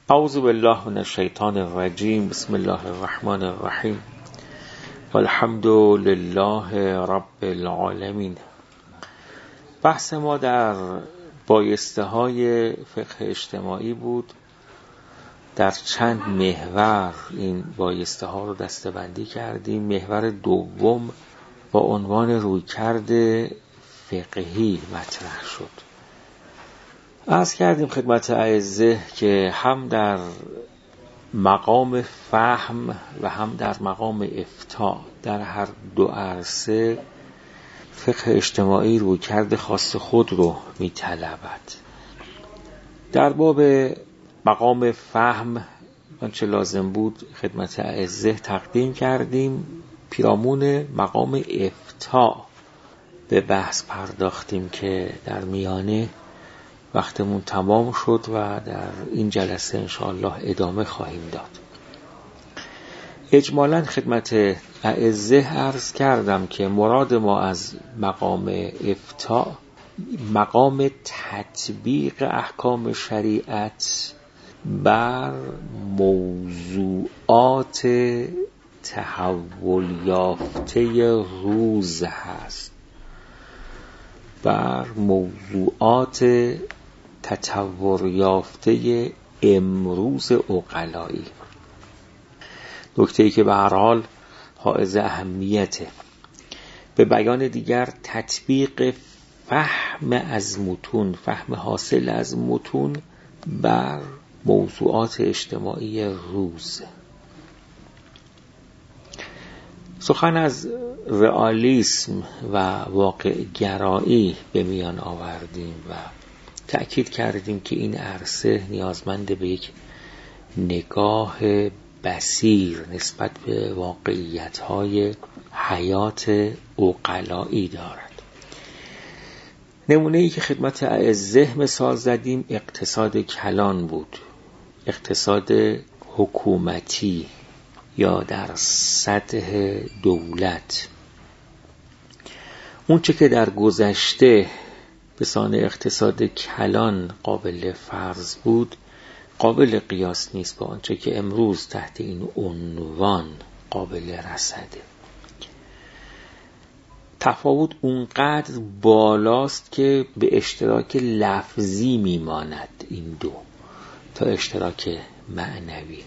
اعوذ بالله من الشیطان الرجیم. بسم الله الرحمن الرحیم. والحمد لله رب العالمین. بحث ما در بایسته های فقه اجتماعی بود. در چند محور این بایسته ها رو دسته‌بندی کردیم. محور دوم با عنوان رویکرد فقهی مطرح شد. عرض کردیم خدمت اعزه که هم در مقام فهم و هم در مقام افتاء در هر دو عرصه فقه اجتماعی رویکرد خاص خود رو می‌طلبد. در باب مقام فهم آنچه لازم بود خدمت اعزه تقدیم کردیم. پیرامون مقام افتاء به بحث پرداختیم که در میانه وقتمون تمام شد و در این جلسه انشاءالله ادامه خواهیم داد. اجمالاً خدمت اعزه عرض کردم که مراد ما از مقام افتاء مقام تطبیق احکام شریعت بر موضوعات تحول یافته روز هست، بر موضوعات تطور یافته امروز عقلایی. نکته‌ای که به هر حال حائز اهمیته. به بیان دیگر تطبیق فهم از متون، فهم حاصل از متون بر موضوعات اجتماعی روز. سخن از رئالیسم و واقع گرایی به میان آوردیم و تأکید کردیم که این عرصه نیازمند به یک نگاه بصیر نسبت به واقعیت‌های حیات عقلایی دارد. نمونه‌ای که خدمت اعزه مثال زدیم اقتصاد کلان بود، اقتصاد حکومتی یا در سطح دولت. اون چه که در گذشته به سان اقتصاد کلان قابل فرض بود قابل قیاس نیست با آنچه که امروز تحت این عنوان قابل رصده. تفاوت اونقدر بالاست که به اشتراک لفظی میماند این دو تا اشتراک معنوی.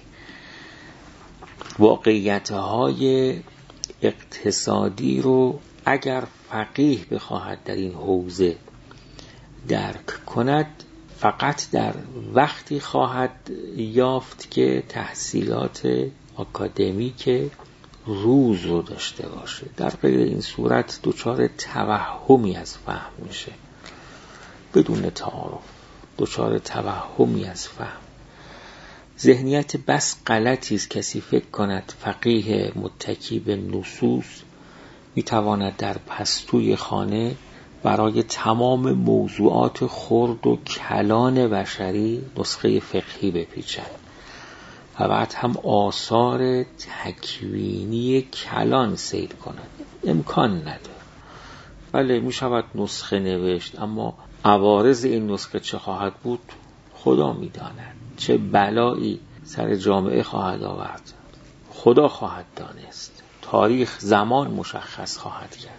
واقعیت‌های اقتصادی رو اگر فقیه بخواهد در این حوزه درک کند فقط در وقتی خواهد یافت که تحصیلات آکادمیک روز رو داشته باشه. در غیر این صورت دچار توهمی از فهم میشه، بدون تعارف دچار توهمی از فهم. ذهنیت بس غلطی است کسی فکر کند فقیه متکی به نصوص میتواند در پستوی خانه برای تمام موضوعات خرد و کلان بشری نسخه فقهی بپیچد و بعد هم آثار تکوینی کلان سید کند. امکان نداره. بله میشود نسخه نوشت، اما عوارض این نسخه چه خواهد بود خدا میداند. چه بلایی سر جامعه خواهد آورد خدا خواهد دانست. تاریخ زمان مشخص خواهد کرد.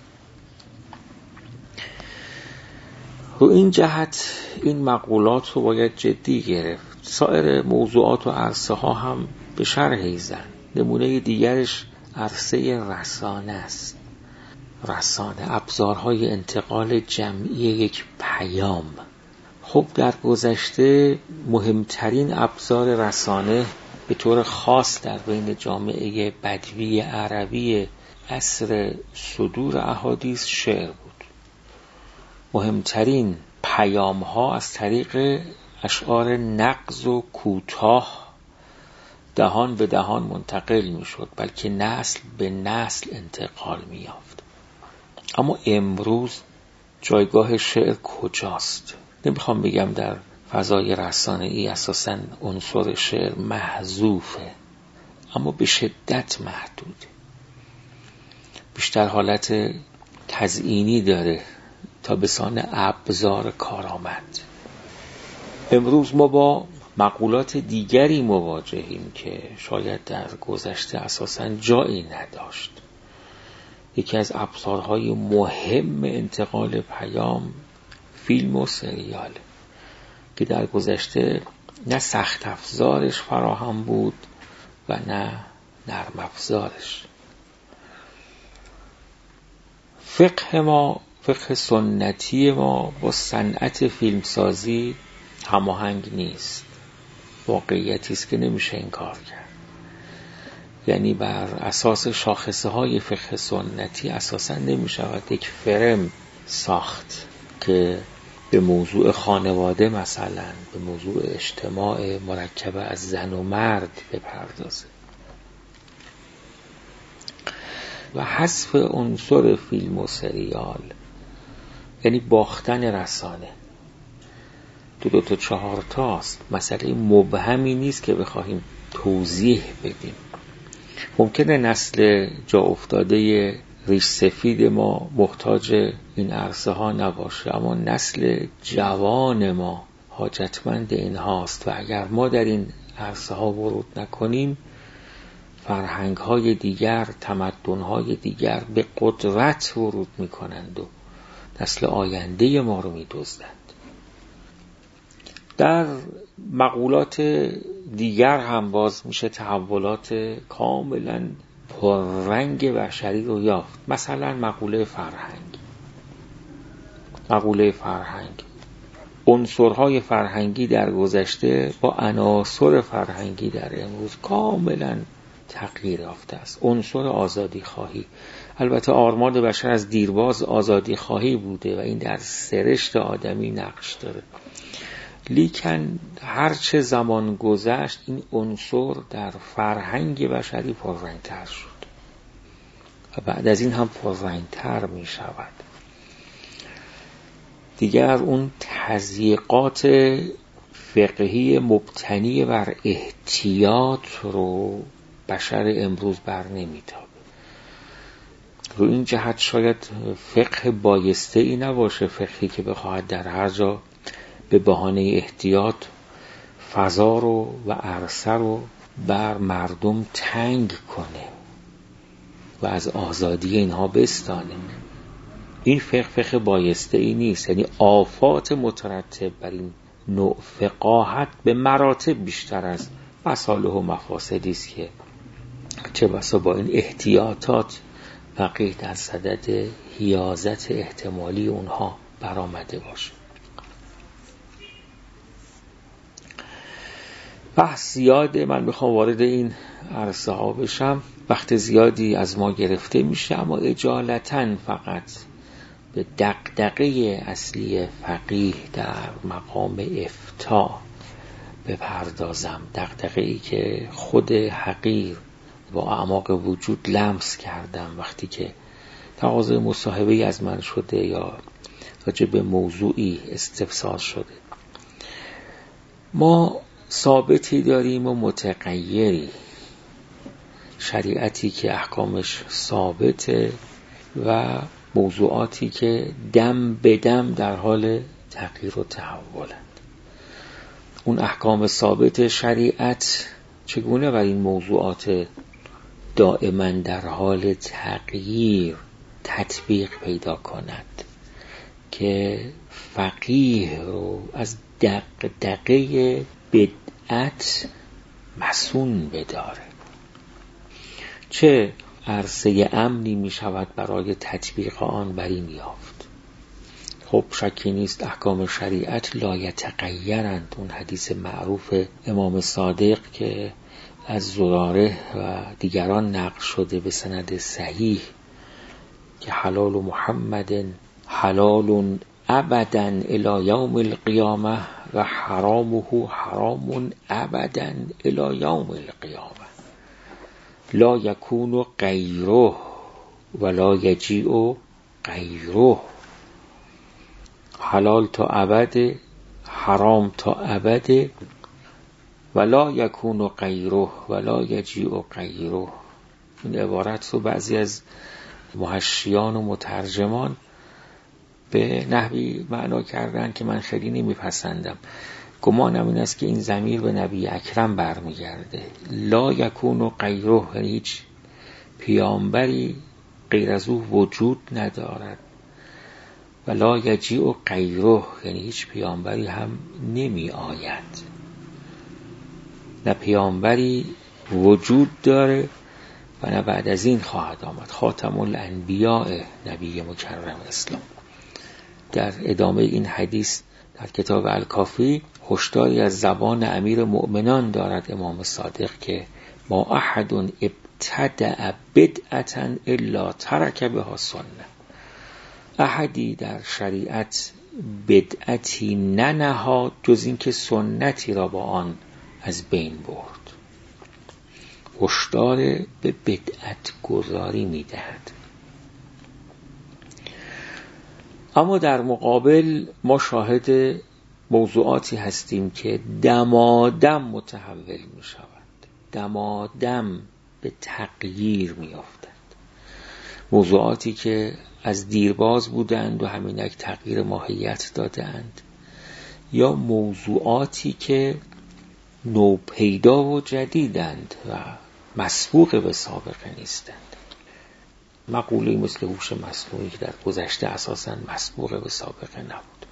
رو این جهت این مقولات رو باید جدی گرفت. سایر موضوعات و عرصه ها هم به شرحی زن. نمونه دیگرش عرصه رسانه است. رسانه، ابزارهای انتقال جمعی یک پیام. خب در گذشته مهمترین ابزار رسانه به طور خاص در بین جامعه بدوی عربی عصر صدور احادیث شعر بود. مهمترین پیام ها از طریق اشعار نغز و کوتاه دهان به دهان منتقل می شد، بلکه نسل به نسل انتقال می یافت. اما امروز جایگاه شعر کجاست؟ نمیخوام بگم در فضای رسانه‌ای اساساً عنصر شعر محذوفه، اما به شدت محدوده. بیشتر حالت تزیینی داره تا به سان ابزار کارآمد. امروز ما با مقولات دیگری مواجهیم که شاید در گذشته اساساً جایی نداشت. یکی از ابزارهای مهم انتقال پیام فیلم و سریال که در گذشته نه سخت افزارش فراهم بود و نه نرم افزارش. فقه سنتی ما با صنعت فیلمسازی هماهنگ نیست. واقعیتی است که نمیشه انکار کرد. یعنی بر اساس شاخصه های فقه سنتی اساسا نمیشود یک فرم ساخت که به موضوع خانواده مثلا به موضوع اجتماع مرکب از زن و مرد بپردازه. و حذف عنصر فیلم و سریال یعنی باختن رسانه. 2 تا 4 تاست، مسئله مبهمی نیست که بخواهیم توضیح بدیم. ممکنه نسل جا افتاده ریش سفید ما محتاج این عرصه ها نباشه، اما نسل جوان ما حاجتمند این هاست و اگر ما در این عرصه ها ورود نکنیم فرهنگ های دیگر، تمدن های دیگر به قدرت ورود میکنند و نسل آینده ما رو میدزدند. در مقولات دیگر هم باز میشه تحولات کاملا پررنگ بشری رو یافت. مثلا مقوله فرهنگ عنصرهای فرهنگی در گذشته با عناصر فرهنگی در امروز کاملا تغییر یافته است. عنصر آزادی خواهی، البته آرمان بشر از دیرباز آزادی خواهی بوده و این در سرشت آدمی نقش داره، لیکن هرچه زمان گذشت این عنصر در فرهنگ بشری پررنگتر شد و بعد از این هم پررنگتر می شود. دیگر اون تضییقات فقهی مبتنی بر احتیاط رو بشر امروز بر نمی‌تابه. رو این جهت شاید فقه بایسته ای نباشه، فقهی که بخواهد در هر جا به بهانه احتیاط فضا رو و عرصه رو بر مردم تنگ کنه و از آزادی اینها بستانه. این فقه بایسته ای نیست. یعنی آفات مترتب بر این نوع فقاهت به مراتب بیشتر از مصالح و مفاسدی است که چه بسا با این احتیاطات فقیه در صدد حیازت احتمالی اونها برآمده باشه. بحث زیاده، من میخوام وارد این عرصه ها بشم، وقت زیادی از ما گرفته میشه، اما اجالتاً فقط به دغدغه اصلی فقیه در مقام افتاء بپردازم. دغدغه‌ای که خود حقیر با اعماق وجود لمس کردم وقتی که تقاضای مصاحبه‌ای از من شده یا راجع به موضوعی استفسار شده. ما ثابتی داریم و متغیری، شریعتی که احکامش ثابته و موضوعاتی که دم به دم در حال تغییر و تحولند. اون احکام ثابت شریعت چگونه بر این موضوعات دائما در حال تغییر تطبیق پیدا کند که فقیه رو از دغدغه بدعت مسون بداره. چه عرصه امنی می شود برای تطبیق آن بر این یافت؟ خب شکی نیست احکام شریعت لا یتغیرند. اون حدیث معروف امام صادق که از زراره و دیگران نقل شده به سند صحیح که حلال محمد حلال ابدا الی یوم القیامه و حرامه حرام ابدا الی یوم القیامه لا یکون غیره ولا یجیء غیره. حلال تا ابد، حرام تا ابد، ولا یکون غیره ولا یجیء غیره. این عبارت رو بعضی از محشیان و مترجمان به نحوی معنا کردن که من خیلی نمیپسندم. گمانم این است که این ضمیر به نبی اکرم برمیگرده. لا یکون غیره، یعنی هیچ پیامبری غیر از او وجود ندارد. و لا یجیء غیره، یعنی هیچ پیامبری هم نمی آید. نه پیامبری وجود داره و نه بعد از این خواهد آمد. خاتم الانبیاء نبی مکرم اسلام. در ادامه این حدیث در کتاب الکافی هشداری از زبان امیر مؤمنان دارد امام صادق که ما احد ابتدع بدعة الا ترک بها سنه. احدی در شریعت بدعتی ننهاد جز این که سنتی را با آن از بین برد. هشدار به بدعت گذاری میدهد. اما در مقابل ما شاهد موضوعاتی هستیم که دمادم متحول می شود، دمادم به تغییر می افتد. موضوعاتی که از دیرباز بودند و همینک تغییر ماهیت دادند، یا موضوعاتی که نوپیدا و جدیدند و مسبوق به سابقه نیستند. مقوله مثل هوش مصنوعی که در گذشته اساساً مسبوق به سابقه نبود.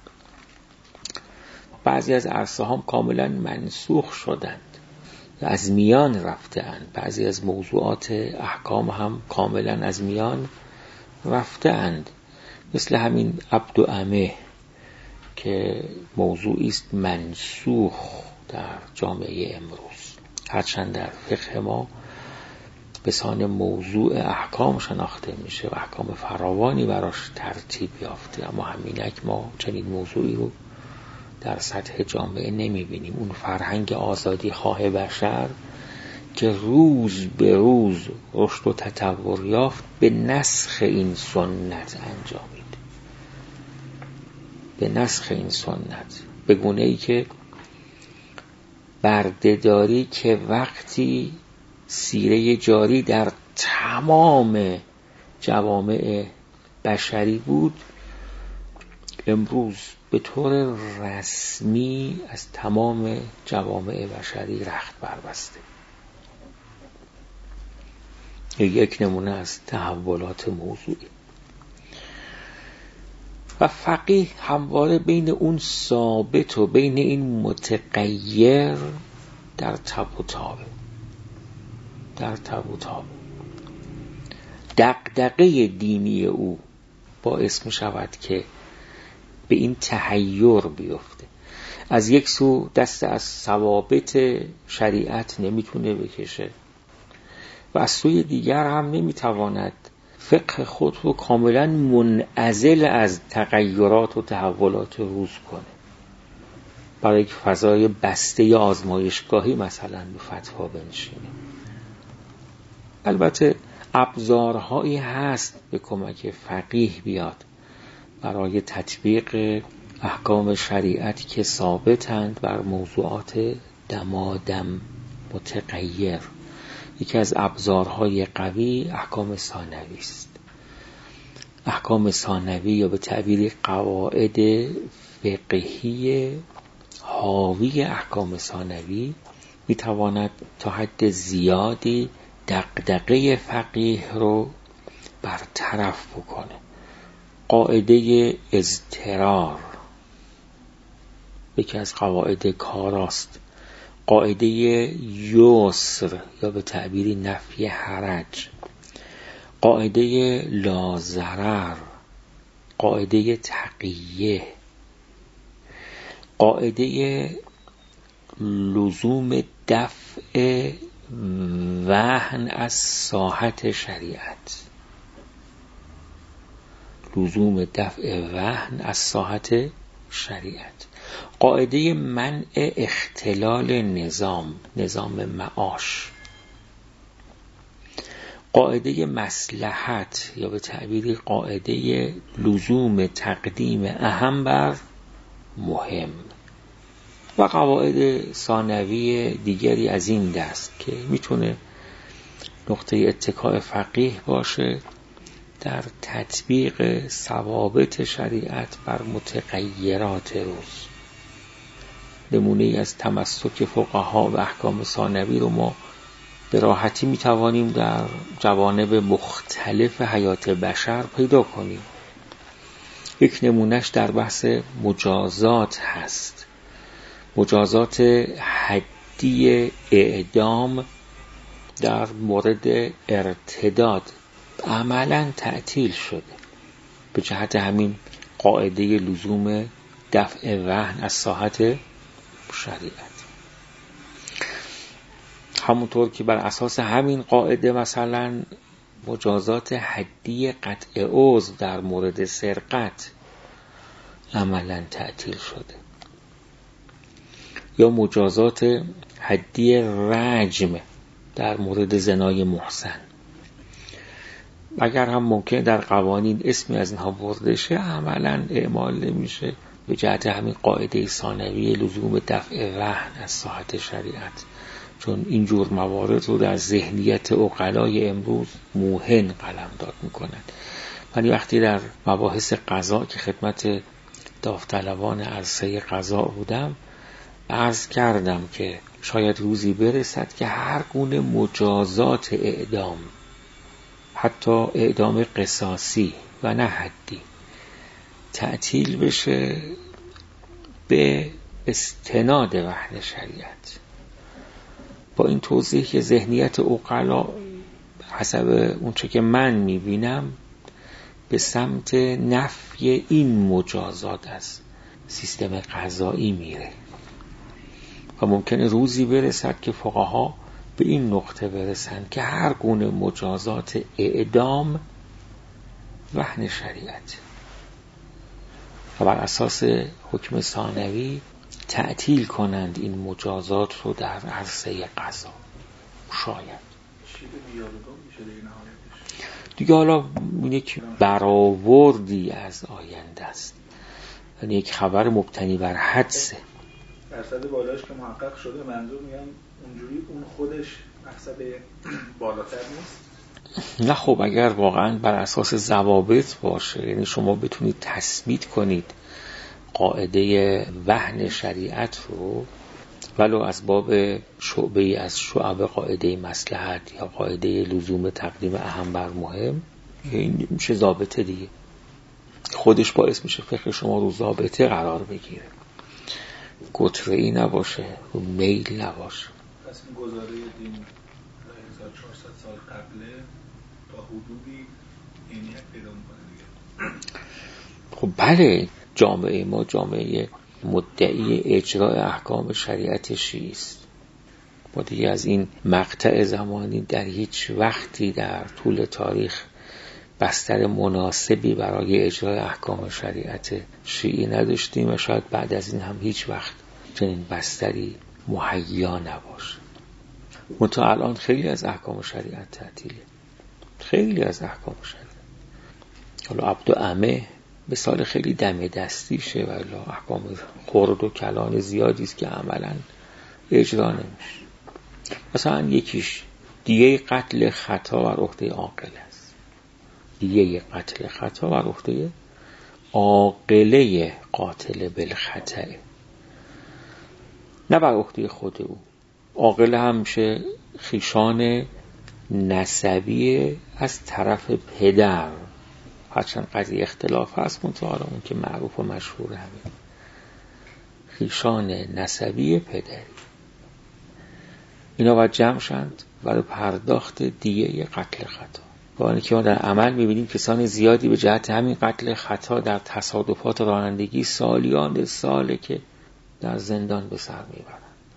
بعضی از عرصه هم کاملاً منسوخ شدند، از میان رفته‌اند. بعضی از موضوعات احکام هم کاملاً از میان رفته‌اند، مثل همین عبد و امه که موضوعی است منسوخ در جامعه امروز، هرچند در فقه ما به سان موضوع احکام شناخته میشه و احکام فراوانی براش ترتیب یافته، اما همینک ما چنین موضوعی رو در سطح جامعه نمیبینیم. اون فرهنگ آزادی خواه بشر که روز به روز رشد و تطور یافت به نسخ این سنت انجامید، به نسخ این سنت، به گونه‌ای که برده‌داری که وقتی سیره جاری در تمام جوامع بشری بود، امروز به طور رسمی از تمام جوامع بشری رخت بربسته. یک نمونه از تحولات موضوعی. و فقیه همواره بین اون ثابت و بین این متغیر در تب و تابه، در تب و تاب. دغدغه دینی او باعث می شود که به این تحیر بیفته. از یک سو دست از ثوابت شریعت نمیتونه بکشه و از سوی دیگر هم نمیتواند فقه خود رو کاملا منعزل از تغیرات و تحولات روز کنه. برای یک فضای بسته یا آزمایشگاهی مثلا به فتوا بنشینه. البته ابزارهایی هست به کمک فقیه بیاد برای تطبیق احکام شریعت که ثابتند بر موضوعات دمادم متغیر. یکی از ابزارهای قوی احکام ثانوی است. احکام ثانوی یا به تعبیر قواعد فقهی حاوی احکام ثانوی میتواند تا حد زیادی دغدغه فقیه رو برطرف بکنه. قاعده اضطرار یکی از قواعد کاراست. قاعده یسر یا به تعبیر نفی حرج، قاعده لاضرر، قاعده تقیه، قاعده لزوم دفع وهن از ساحت شریعت، لزوم دفع وهن از ساحت شریعت، قاعده منع اختلال نظام معاش، قاعده مصلحت یا به تعبیر قاعده لزوم تقدیم اهم بر مهم و قواعد ثانوی دیگری از این دست که میتونه نقطه اتکای فقیه باشه در تطبیق ثوابت شریعت بر متغیرات روز. نمونه از تمسک فقها و احکام ثانوی رو ما به راحتی میتوانیم در جوانب مختلف حیات بشر پیدا کنیم. یک نمونهش در بحث مجازات هست. مجازات حدی اعدام در مورد ارتداد عملاً تعطیل شده به جهت همین قاعده لزوم دفع وهن از ساحت شریعت. همونطور که بر اساس همین قاعده مثلا مجازات حدی قطع عضو در مورد سرقت عملاً تعطیل شده، یا مجازات حدی رجم در مورد زنای محصن. اگر هم ممکن در قوانین اسمی از اینها برده شه، عملاً اعمال نمیشه به جهت همین قاعده ثانوی لزوم دفع وهن از ساحت شریعت، چون این جور موارد رو در ذهنیت عقلای امروز موهن قلمداد میکنند. من وقتی در مباحث قضا که خدمت داوطلبان عرصه قضا بودم عرض کردم که شاید روزی برسد که هر گونه مجازات اعدام، حتی اعدام قصاصی و نه حدی، تعطیل بشه به استناد وهن شریعت. با این توضیح که ذهنیت عقلا حسب اونچه که من میبینم به سمت نفی این مجازات از سیستم قضایی میره و ممکنه روزی برسد که فقها به این نقطه برسند که هر گونه مجازات اعدام وهن شریعت و بر اساس حکم ثانوی تعطیل کنند این مجازات رو در عرصه قضا. شاید دیگه حالا یک برآوردی از آینده است، یعنی یک خبر مبتنی بر حدسه. درصد بالاش که محقق شده، منظور میگم اونجوری اون خودش مقصد بالاتر نیست؟ نه خب اگر واقعا بر اساس ضوابط باشه، یعنی شما بتونید تثبیت کنید قاعده وهن شریعت رو ولو از باب شعبه از شعب قاعده مصلحت یا قاعده لزوم تقدیم اهم بر مهم، این میشه ضابطه دیگه، خودش باعث میشه فقه شما رو ضابطه قرار بگیره، گتره‌ای نباشه و میل نباشه. پس این گزاره دین 1400 سال قبله تا حدودی عینیت پیدا میکنه دیگه. خب بله، جامعه ما جامعه مدعی اجرای احکام شریعت شیعی است. ما دیگه از این مقطع زمانی در هیچ وقتی در طول تاریخ بستر مناسبی برای اجرای احکام شریعت شیعی نداشتیم و شاید بعد از این هم هیچ وقت چنین بستری مهیا نباشه. منتها الان خیلی از احکام شریعت تعطیله، خیلی از احکام شریعت. حالا عبد و عمه مثال خیلی دم دستیشه، ولی احکام خرد و کلان زیادی است که عملاً اجرا نمیشه. مثلا یکیش دیگه قتل خطا بر عهده عاقل است. دیگه قتل خطا بر عهده عاقله قاتل بالخطأ، نه بر عهده خود او. عاقله هم میشه خویشان نسبی از طرف پدر، هرچند قضیه اختلاف هست، منتها اون که معروف و مشهور همین خویشان نسبی پدری، اینا باید جمع شند برای پرداخت دیه قتل خطا. با اینکه ما در عمل میبینیم کسان زیادی به جهت همین قتل خطا در تصادفات رانندگی سالیان ساله که در زندان به سر میبرند،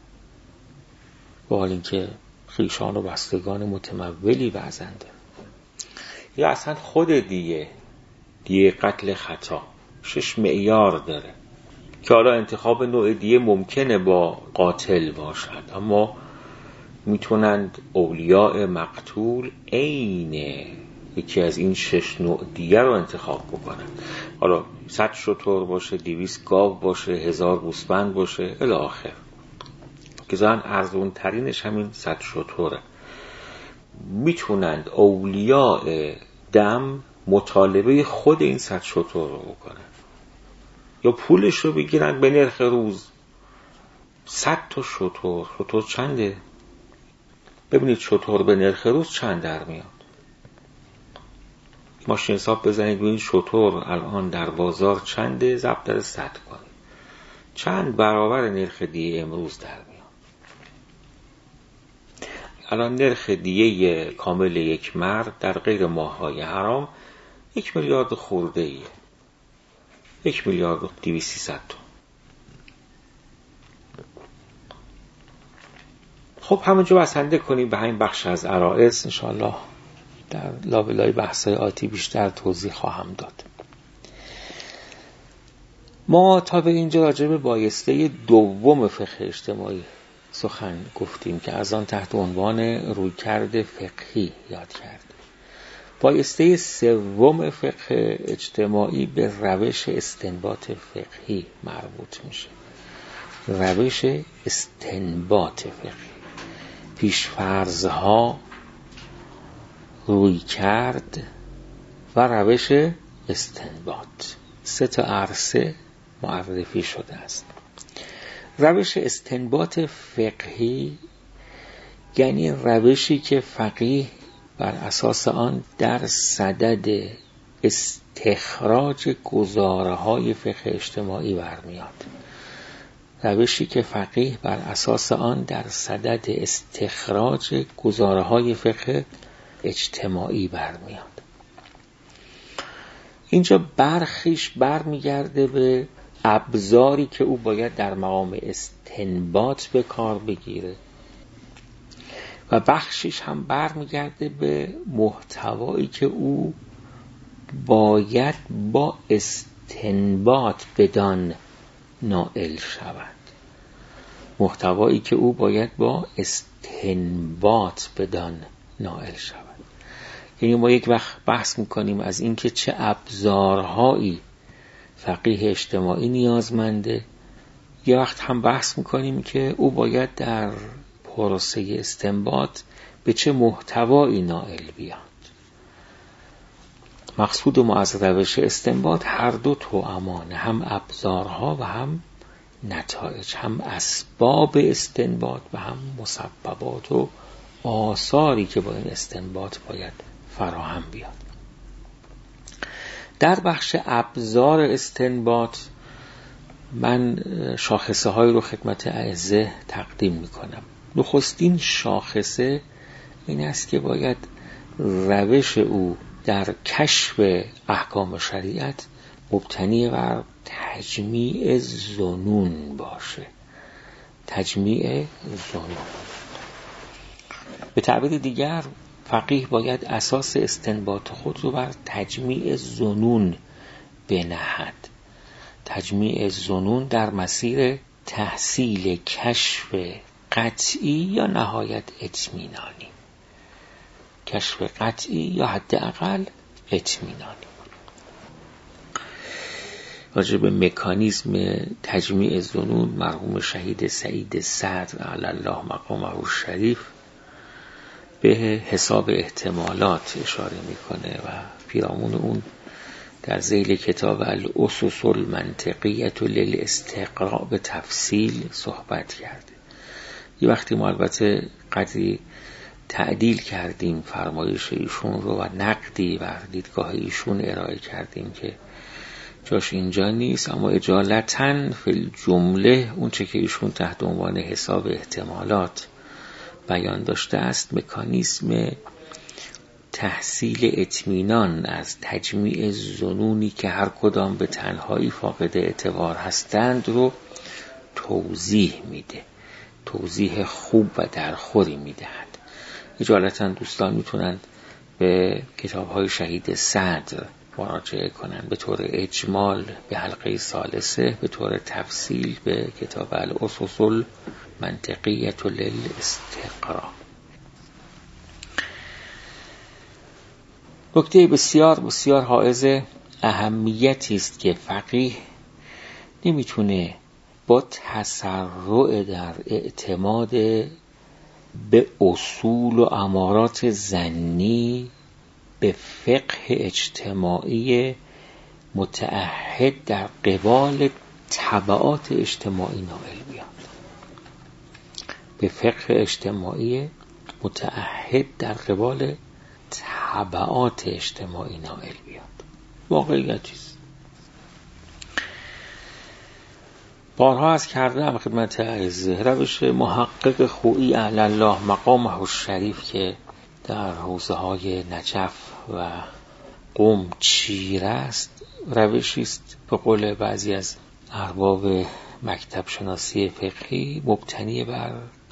با اینکه خویشان و بستگان متمولی وزنده. یا اصلا خود دیه قتل خطا 6 معیار داره که حالا انتخاب نوع دیه ممکنه با قاتل باشد، اما میتونند اولیاء مقتول عین یکی از این 6 نوع دیه رو انتخاب بکنند. حالا 100 شتر باشه، 200 گاو باشه، 1000 گوسفند باشه الی آخر، که ظاهراً ارزون ترینش همین 100 شتره. میتونند اولیاء دم مطالبه خود این 100 شتر رو بکنن یا پولش رو بگیرن به نرخ روز، 100 تا شتر چنده؟ ببینید شتر به نرخ روز چند در میاد. ماشین حساب بزنید ببینید شتر الان در بازار چنده، ضرب در 100 کنید، چند برابر نرخ دیه امروز در میاد. الان نرخ دیه کامل یک مرد در غیر ماه‌های حرام 1 میلیارد خورده ایه، 1 میلیارد و 200 تومان. خب همونجا بسنده کنیم به همین بخش از عرائض. انشاءالله در لابلای بحث‌های آتی بیشتر توضیح خواهم داد. ما تا به اینجا راجع به بایسته دوم فقه اجتماعی سخن گفتیم که از آن تحت عنوان رویکرد فقهی یاد کردیم. بایسته سوم فقه اجتماعی به روش استنباط فقهی مربوط میشه. روش استنباط فقهی، پیشفرض‌ها، رویکرد و روش استنباط، 3 عرصه معرفی شده است. روش استنباط فقهی یعنی روشی که فقیه بر اساس آن در صدد استخراج گزاره‌های فقه اجتماعی برمیاد. روشی که فقیه بر اساس آن در صدد استخراج گزاره‌های فقه اجتماعی برمیاد. اینجا برخیش برمیگرده به ابزاری که او باید در مقام استنباط به کار بگیره و بخشش هم برمیگرده به محتوایی که او باید با استنباط بدان نائل شود. محتوایی که او باید با استنباط بدان نائل شود. یعنی ما یک وقت بحث میکنیم از اینکه چه ابزارهایی فقیه اجتماعی نیازمنده، یه وقت هم بحث میکنیم که او باید در پروسه استنباط به چه محتوایی نائل بیاد. مقصود ما از روش استنباط هر دو توأمانه، هم ابزارها و هم نتایج، هم اسباب استنباط و هم مسببات و آثاری که با این استنباط باید فراهم بیاد. در بخش ابزار استنباط من شاخصه های رو خدمت اعزه تقدیم میکنم. نخستین شاخصه این است که باید روش او در کشف احکام شریعت مبتنی بر تجمیع ظنون باشه. تجمیع ظنون. به تعبیر دیگر فقیه باید اساس استنباط خود رو بر تجمیع ظنون بنهد. تجمیع ظنون در مسیر تحصیل کشف قطعی یا نهایت اطمینانی. کشف قطعی یا حداقل اطمینانی. راجع به مکانیزم تجمیع ظنون مرحوم شهید سعید صدر علی الله مقامه الشریف به حساب احتمالات اشاره میکنه و پیرامون اون در ذیل کتاب الاسس المنطقیة للاستقراء به تفصیل صحبت کرده. یه وقتی ما البته قدری تعدیل کردیم فرمایش ایشون رو و نقدی بر دیدگاه ایشون ارائه کردیم که جاش اینجا نیست، اما اجالتاً فی الجمله اون چه که ایشون تحت عنوان حساب احتمالات بیان داشته است مکانیزم تحصیل اطمینان از تجمیع ظنونی که هر کدام به تنهایی فاقد اعتبار هستند رو توضیح میده، توضیح خوب و درخوری میدهد. اجالتاً دوستان میتونند به کتاب‌های شهید صدر مراجعه کنند، به طور اجمال به حلقه ثالثه، به طور تفصیل به کتاب الاسس المنطقیة للاستقراء. نکته بسیار بسیار حائز اهمیتی است که فقیه نمیتونه با تسرع در اعتماد به اصول و امارات ظنی به فقه اجتماعی متعهد در قبال تبعات اجتماعی نائل بیاد. به فقه اجتماعی متعهد در قبال تبعات اجتماعی نائل بیاد. واقعیتیست. بارها از کردم خدمت عرض روش محقق خویی علی الله مقامه الشریف که در حوزه های نجف و قم چیره است، روشی است به قول بعضی از ارباب مکتب شناسی فقهی مبتنی بر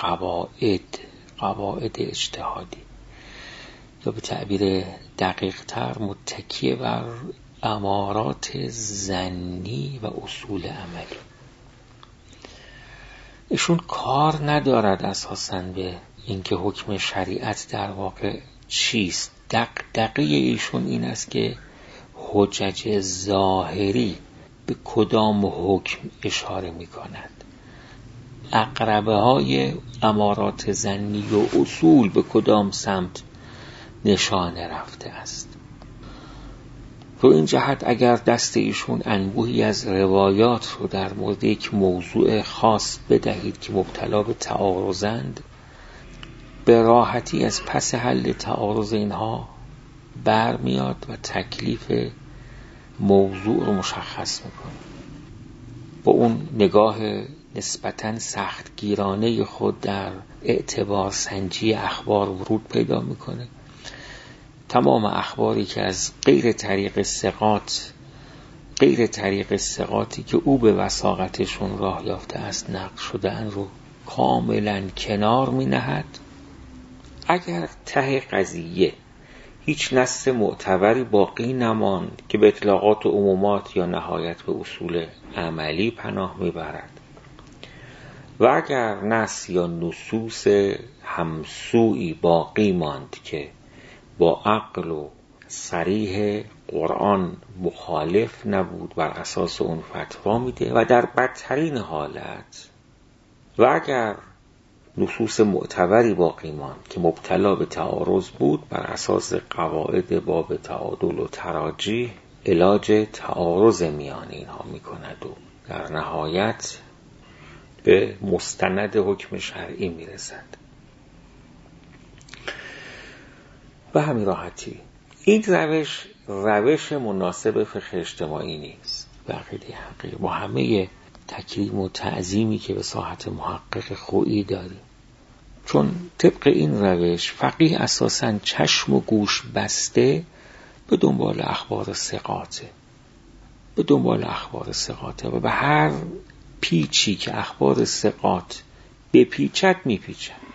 قواعد اجتهادی، یا به تعبیر دقیق تر متکی بر امارات ظنی و اصول عملی. ایشون کار ندارد اساساً به اینکه حکم شریعت در واقع چیست. دغدغه ایشون این است که حجج ظاهری به کدام حکم اشاره می کند، اقربه های امارات ظنی و اصول به کدام سمت نشانه رفته است. رو این جهت اگر دست ایشون انبوهی از روایات رو در مورد یک موضوع خاص بدهید که مبتلا به تعارضند، به راحتی از پس حل تعارض اینها برمیاد و تکلیف موضوع رو مشخص میکنه. با اون نگاه نسبتاً سختگیرانه خود در اعتبار سنجی اخبار ورود پیدا میکنه. تمام اخباری که از غیر طریق ثقاتی که او به وثاقتشون راه یافته است نقل شده ان رو کاملا کنار می نهد. اگر ته قضیه هیچ نص معتبری باقی نماند که به اطلاقات و عمومات یا نهایت به اصول عملی پناه می برد، و اگر نص یا نصوص همسویی باقی ماند که با عقل و صریح قرآن مخالف نبود، بر اساس اون فتوا میده. و در بدترین حالت و اگر نصوص معتبری باقی ماند که مبتلا به تعارض بود، بر اساس قواعد باب تعادل و تراجیح علاج تعارض میان اینها میکند و در نهایت به مستند حکم شرعی میرسد. به همین راحتی این روش مناسب فقه اجتماعی نیست. به عقیده حقیقی با همه تکریم و تعظیمی که به ساحت محقق خویی داریم، چون طبق این روش فقیه اساساً چشم و گوش بسته به دنبال اخبار ثقاته و به هر پیچی که اخبار ثقات بپیچد میپیچد،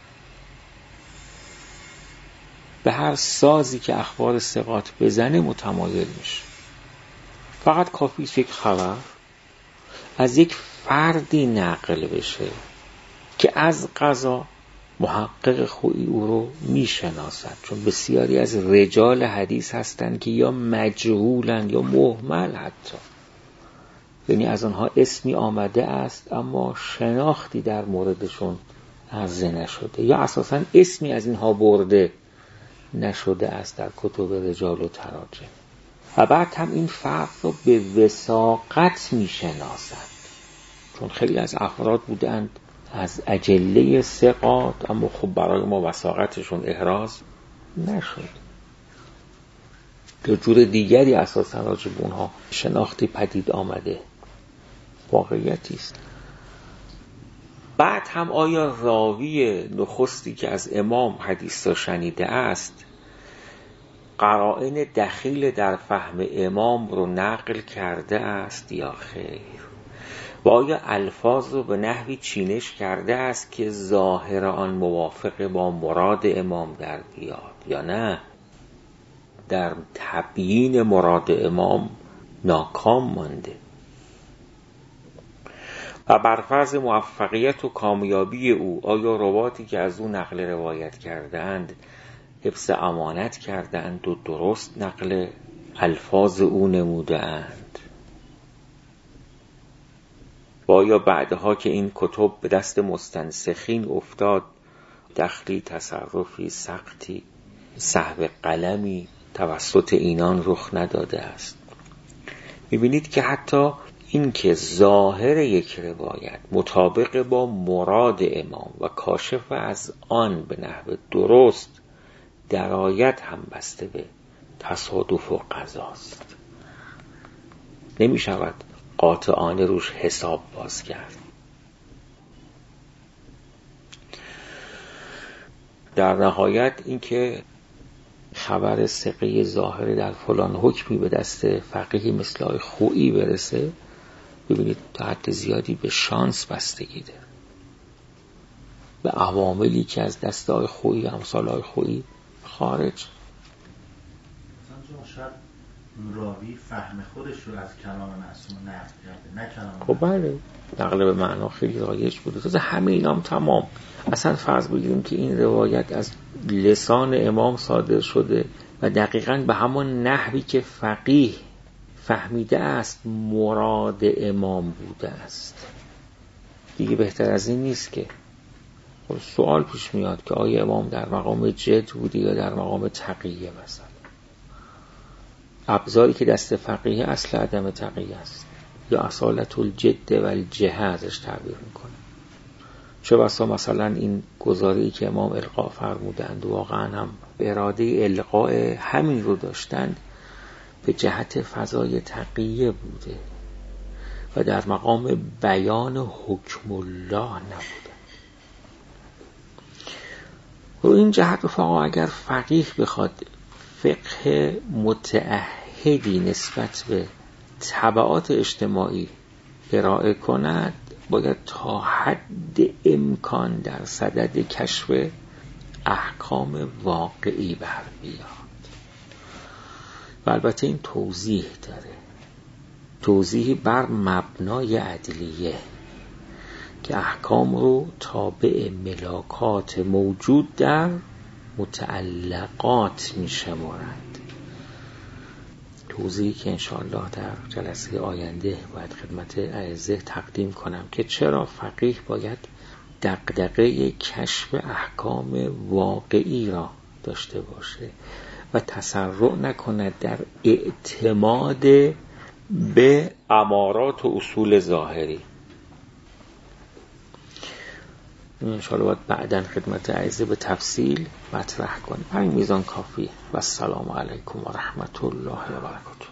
به هر سازی که اخبار ثقات بزنه متمایل میشه. فقط کافی است یک خبر از یک فردی نقل بشه که از قضا محقق خویی او رو میشناسد، چون بسیاری از رجال حدیث هستند که یا مجهولن یا مهمل، حتی یعنی از آنها اسمی آمده است اما شناختی در موردشون عرضه نشده، یا اساساً اسمی از اینها برده نشده است در کتب رجال و تراجم. و بعد هم این فرد رو به وثاقت میشناسند، چون خیلی از افراد بودند از اجله ثقات اما خب برای ما وثاقتشون احراز نشد، به جور دیگری اساساً راجع به اونها شناختی پدید آمده. واقعیتی است. بعد هم آیا راوی نخستی که از امام حدیث را شنیده است قرائن دخیل در فهم امام رو نقل کرده است یا خیر؟ و آیا الفاظ رو به نحوی چینش کرده است که ظاهر آن موافق با مراد امام در بیاد یا نه در تبیین مراد امام ناکام مانده؟ و بر فرض موفقیت و کامیابی او آیا رواتی که از او نقل روایت کردند حفظ امانت کردند و درست نقل الفاظ او نمودند؟ و آیا بعدها که این کتب به دست مستنسخین افتاد دخلی، تصرفی، سقطی، سهو قلمی توسط اینان رخ نداده است؟ میبینید که حتی این که ظاهر یک روایت مطابق با مراد امام و کاشف از آن به نحو درست درایت هم بسته به تصادف و قضاست، نمی شود قاطعانه روش حساب باز کرد. در نهایت این که خبر ثقه ظاهر در فلان حکمی به دست فقیه مثل آقای خویی برسه، ببینید تا حد زیادی به شانس بستگی داره، به عواملی که از دست آقای خویی امثال آقای خویی خارج. مثلا شاید راوی فهم خودش رو از کلام معصوم نقل کرده، نه کلام. خب بله، نقل به معنا خیلی رایج بوده. تازه همه اینام تمام. اصلا فرض بگیریم که این روایت از لسان امام صادر شده و دقیقاً به همون نحوی که فقیه فهمیده است مراد امام بوده است، دیگه بهتر از این نیست که. خب سوال پیش میاد که آیا امام در مقام جد بوده یا در مقام تقیه؟ مثلا ابزاری که دست فقیه اصل عدم تقیه است، یا اصالت الجد و الجهه ازش تعبیر میکنه. چه بسا مثلا این گزاره‌ای که امام القا فرمودند واقعا هم اراده القاء همین رو داشتند، به جهت فضای تقیه بوده و در مقام بیان حکم الله نبوده. و این جهت رفقا اگر فقیه بخواد فقه متعهدی نسبت به تبعات اجتماعی ارائه کند، باید تا حد امکان در صدد کشف احکام واقعی بر بیاد. و البته این توضیح داره، توضیح بر مبنای عدلیه که احکام رو تابع ملاکات موجود در متعلقات می شمارند. توضیحی که انشاءالله در جلسه آینده باید خدمت اعزه تقدیم کنم که چرا فقیه باید دغدغه کشف احکام واقعی را داشته باشه و تسرع نکند در اعتماد به امارات و اصول ظاهری. انشاءالله باید بعداً خدمت اعزه به تفصیل مطرح کنیم. همین میزان کافیه. و السلام علیکم و رحمت الله و برکاته.